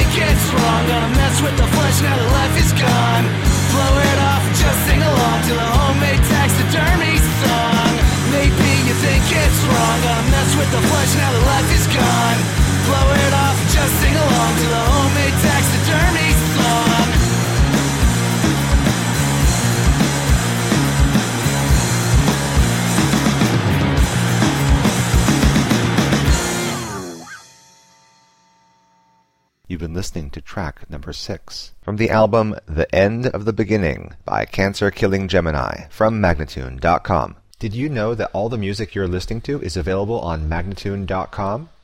think it's wrong. Gonna mess with the flesh now that life is gone. Blow it off and just sing along to the homemade taxidermy song. Maybe you think it's wrong. Gonna mess with the flesh now that life is gone. Blow it off and just sing along to the homemade taxidermy song. You've been listening to track number 6 from the album The End of the Beginning by Cancer Killing Gemini from Magnatune.com. Did you know that all the music you're listening to is available on Magnatune.com?